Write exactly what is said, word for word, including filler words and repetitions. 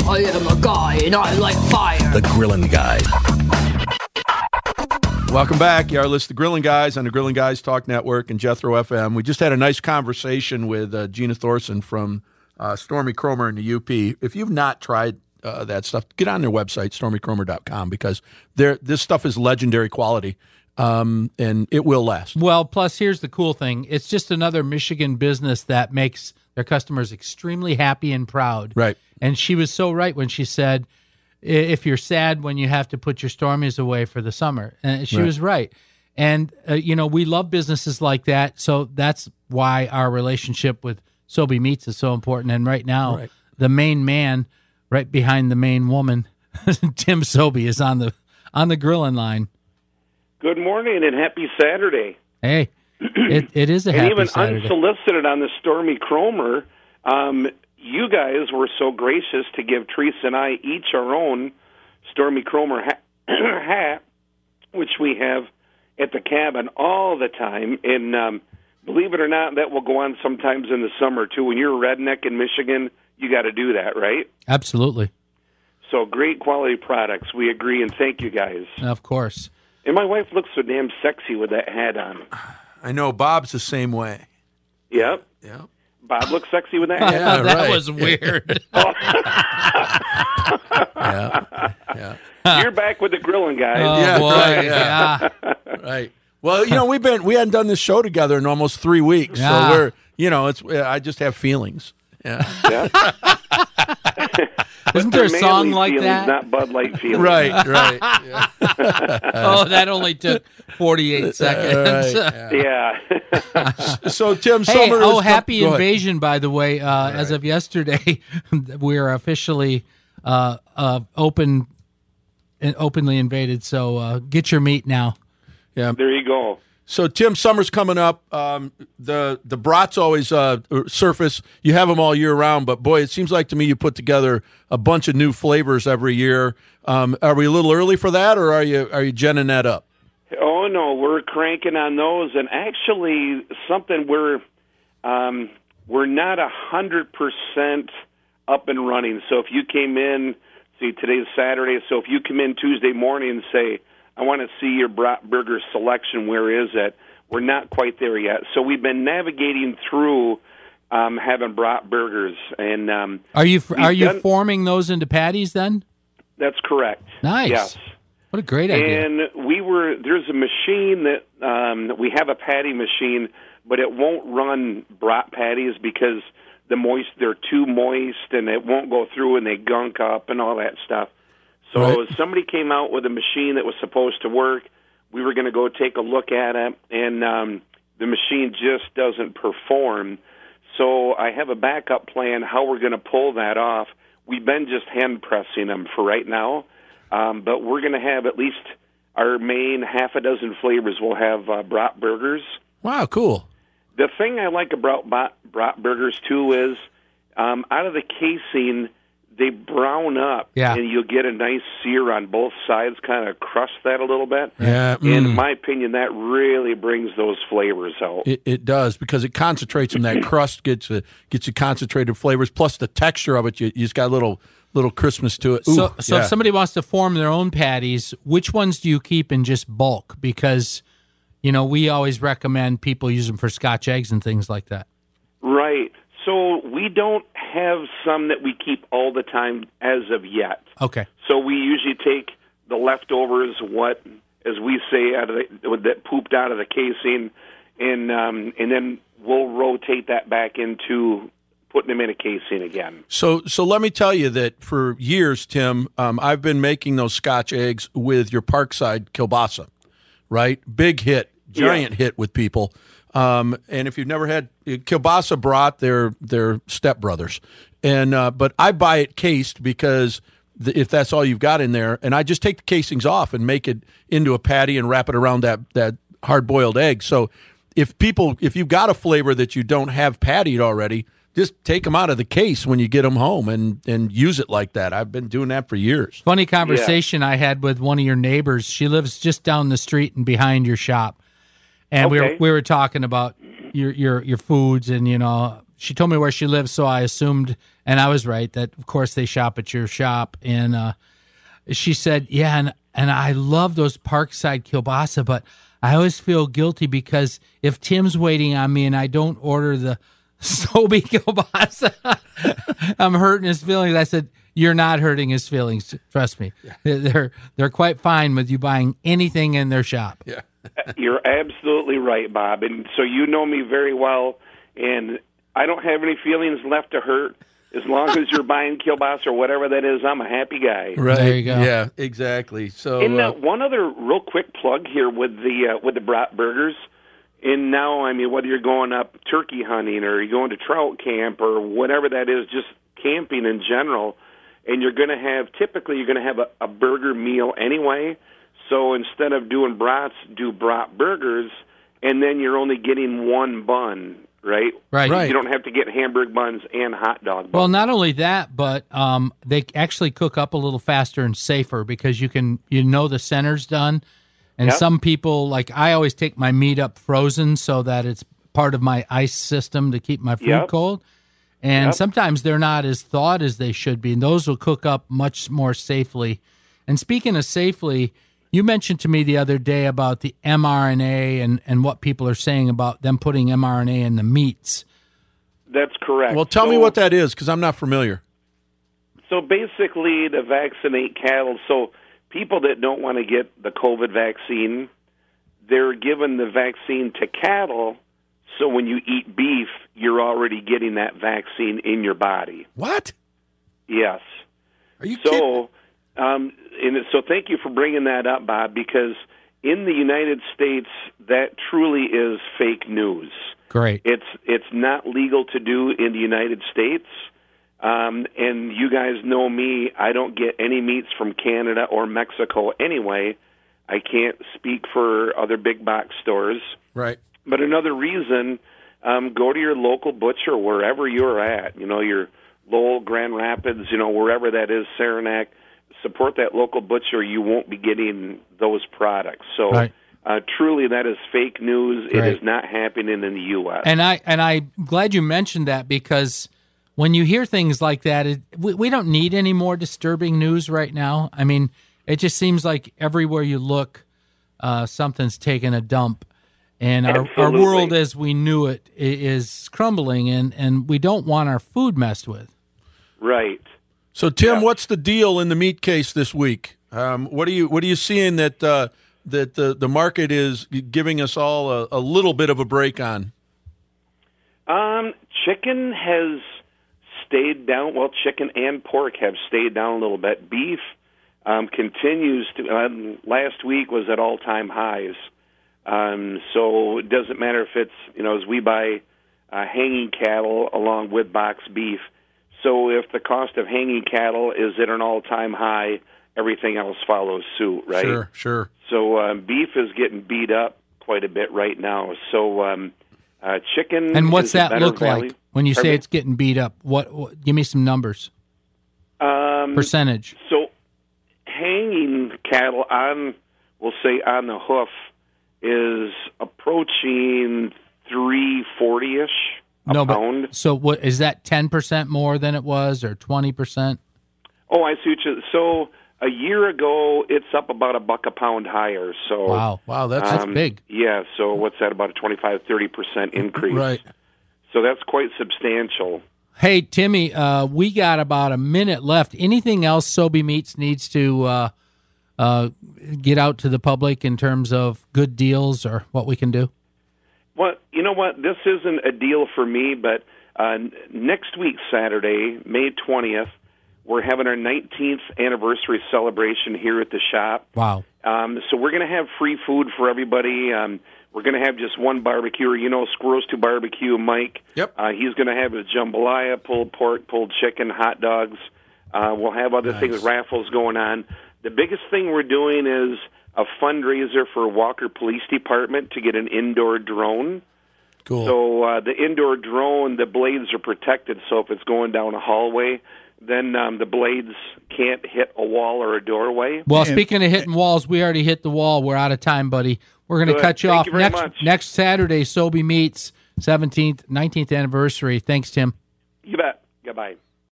I am a guy and I like fire. The Grilling Guys. Welcome back. You are listening to Grilling Guys on the Grilling Guys Talk Network and Jethro F M. We just had a nice conversation with uh, Gina Thorson from uh, Stormy Kromer in the U P. If you've not tried uh, that stuff, get on their website, stormy kromer dot com, because this stuff is legendary quality, um, and it will last. Well, plus here's the cool thing. It's just another Michigan business that makes their customers extremely happy and proud. Right. And she was so right when she said, if you're sad when you have to put your Stormies away for the summer. And she Right. was right. And, uh, you know, we love businesses like that. So that's why our relationship with Sobey Meats is so important. And right now, Right. the main man right behind the main woman, Tim Sobey, is on the on the grilling line. Good morning and happy Saturday. Hey, it, it is a and happy even Saturday. unsolicited on the Stormy Kromer, um, you guys were so gracious to give Teresa and I each our own Stormy Kromer hat, hat which we have at the cabin all the time. And um, believe it or not, that will go on sometimes in the summer, too. When you're a redneck in Michigan, you got to do that, right? Absolutely. So great quality products. We agree, and thank you guys. Of course. And my wife looks so damn sexy with that hat on. I know Bob's the same way. Yep. Yeah. Bob looks sexy with that hat. Yeah, that right. was weird. Yeah. Yeah. You're back with the Grilling Guys. Oh, Yeah, boy. right, yeah. Right. Well, you know, we've been we hadn't done this show together in almost three weeks, Yeah. so we're you know it's I just have feelings. Yeah. Yeah. Isn't there a Manly song like feelings, that? Not Bud Light feelings. Right. Right. Yeah. Oh, that only took forty-eight seconds. Right, yeah. Yeah. So Tim Hey, Sommer. oh, is happy go ahead. invasion, by the way. Uh, As of yesterday, we're officially uh, uh, open and openly invaded. So uh, get your meat now. Yeah. There you go. So Tim, summer's coming up. Um, the the brats always uh, surface. You have them all year round, but boy, it seems like to me you put together a bunch of new flavors every year. Um, are we a little early for that, or are you are you genning that up? Oh, no, we're cranking on those. And actually, something we're, um, we're not one hundred percent up and running. So if you came in, see, today's Saturday, so if you come in Tuesday morning and say, I want to see your brat burger selection, where is it? We're not quite there yet. So we've been navigating through um, having brat burgers. And um, Are you are you done, forming those into patties then? That's correct. Nice. Yes. What a great idea. And we were there's a machine that um, we have a patty machine, but it won't run brat patties because the moist they're too moist and it won't go through and they gunk up and all that stuff. So Right. somebody came out with a machine that was supposed to work. We were going to go take a look at it, and um, the machine just doesn't perform. So I have a backup plan how we're going to pull that off. We've been just hand pressing them for right now, um, but we're going to have at least our main half a dozen flavors. We'll have uh, brat burgers. Wow, cool. The thing I like about brat, brat burgers, too, is um, out of the casing, they brown up, Yeah. and you'll get a nice sear on both sides, kind of crust that a little bit. Yeah, And in mm. my opinion, that really brings those flavors out. It, it does because it concentrates them. That crust gets a, gets you concentrated flavors. Plus the texture of it, you, you just got a little little crispness to it. Ooh, So, so yeah. if somebody wants to form their own patties, which ones do you keep in just bulk? Because, you know, we always recommend people use them for Scotch eggs and things like that. Right. So we don't have some that we keep all the time as of yet. Okay. So we usually take the leftovers, what, as we say, out of the, that pooped out of the casing, and um, and then we'll rotate that back into putting them in a casing again. So, so let me tell you that for years, Tim, um, I've been making those Scotch eggs with your Parkside kielbasa, right? Big hit, giant Yeah. hit with people. Um, and if you've never had kielbasa brat, they're they're stepbrothers, and uh, but I buy it cased because the, if that's all you've got in there, and I just take the casings off and make it into a patty and wrap it around that that hard boiled egg. So if people, if you've got a flavor that you don't have pattied already, just take them out of the case when you get them home and, and use it like that. I've been doing that for years. Funny conversation I had with one of your neighbors. She lives just down the street and behind your shop. And we were Okay. we were talking about your, your your foods, and you know she told me where she lives, so I assumed, and I was right, that of course they shop at your shop. And uh, she said, yeah, and, and I love those Parkside kielbasa, but I always feel guilty because if Tim's waiting on me and I don't order the Sobe kielbasa, I'm hurting his feelings. I said, you're not hurting his feelings. Trust me. Yeah. They're they're quite fine with you buying anything in their shop. Yeah. You're absolutely right, Bob. And so you know me very well, and I don't have any feelings left to hurt. As long as you're buying kielbasa or whatever that is, I'm a happy guy. Right. There you go. Yeah, exactly. So, And uh, uh, one other real quick plug here with the uh, with the brat burgers. And now, I mean, whether you're going up turkey hunting or you're going to trout camp or whatever that is, just camping in general, and you're going to have, typically you're going to have a, a burger meal anyway. So instead of doing brats, do brat burgers, and then you're only getting one bun, right? Right. Right. You don't have to get hamburger buns and hot dog buns. Well, not only that, but um, they actually cook up a little faster and safer because you can, you know, the center's done. And Yep. some people, like I always take my meat up frozen so that it's part of my ice system to keep my food Yep. cold. And Yep. sometimes they're not as thawed as they should be. And those will cook up much more safely. And speaking of safely, you mentioned to me the other day about the mRNA and, and what people are saying about them putting mRNA in the meats. That's correct. well, tell me So- what that is because I'm not familiar. So basically, to vaccinate cattle, so people that don't want to get the COVID vaccine, they're given the vaccine to cattle, so when you eat beef, you're already getting that vaccine in your body. What? Yes. Are you kidding? So, um, and so thank you for bringing that up, Bob, because in the United States, that truly is fake news. Great. It's it's not legal to do in the United States. Um, and you guys know me, I don't get any meats from Canada or Mexico anyway. I can't speak for other big box stores. Right. But another reason, um, go to your local butcher wherever you're at. You know, your Lowell, Grand Rapids, you know, wherever that is, Saranac. Support that local butcher. You won't be getting those products. So Right. uh, truly that is fake news. Right. It is not happening in the U S And I and I'm glad you mentioned that because when you hear things like that, it, we, we don't need any more disturbing news right now. I mean, it just seems like everywhere you look, uh, something's taking a dump, and our, our Absolutely. world as we knew it i- is crumbling, and, and we don't want our food messed with. Right. So, Tim, Yeah. what's the deal in the meat case this week? Um, what are you What are you seeing that uh, that the the market is giving us all a, a little bit of a break on? Um, chicken has stayed down. Well, chicken and pork have stayed down a little bit. Beef um, continues to. Um, last week was at all-time highs. Um, so it doesn't matter if it's, you know, as we buy uh, hanging cattle along with box beef. So if the cost of hanging cattle is at an all-time high, everything else follows suit, right? Sure, sure. So um, beef is getting beat up quite a bit right now. So um, uh, chicken. And what's is a that better look value. like when you Pardon say me? it's getting beat up? What, what? Give me some numbers, Um, percentage. So hanging cattle on, we'll say on the hoof, is approaching three forty ish a No, pound. but so what is that? Ten percent more than it was, or twenty percent? Oh, I see what you. So a year ago, it's up about a buck a pound higher. So Wow, Wow, that's that's um, big. Yeah. So what's that? About a twenty-five, thirty percent increase. right. So that's quite substantial. Hey, Timmy, uh, we got about a minute left. Anything else Sobe Meats needs to uh, uh, get out to the public in terms of good deals or what we can do? Well, you know what? This isn't a deal for me, but uh, next week, Saturday, May twentieth, we're having our nineteenth anniversary celebration here at the shop. Wow. Um, so we're going to have free food for everybody. Um, we're going to have just one barbecuer. You know, Squirrels to Barbecue, Mike. Yep. Uh, he's going to have a jambalaya, pulled pork, pulled chicken, hot dogs. Uh, we'll have other Nice. things, raffles going on. The biggest thing we're doing is a fundraiser for Walker Police Department to get an indoor drone. Cool. So uh, the indoor drone, the blades are protected, so if it's going down a hallway, then um, the blades can't hit a wall or a doorway. Well, speaking of hitting walls, we already hit the wall. We're out of time, buddy. We're going to Good. cut you Thank off you very next much. next Saturday. Sobe Meats, seventeenth, nineteenth anniversary. Thanks, Tim. You bet. Goodbye.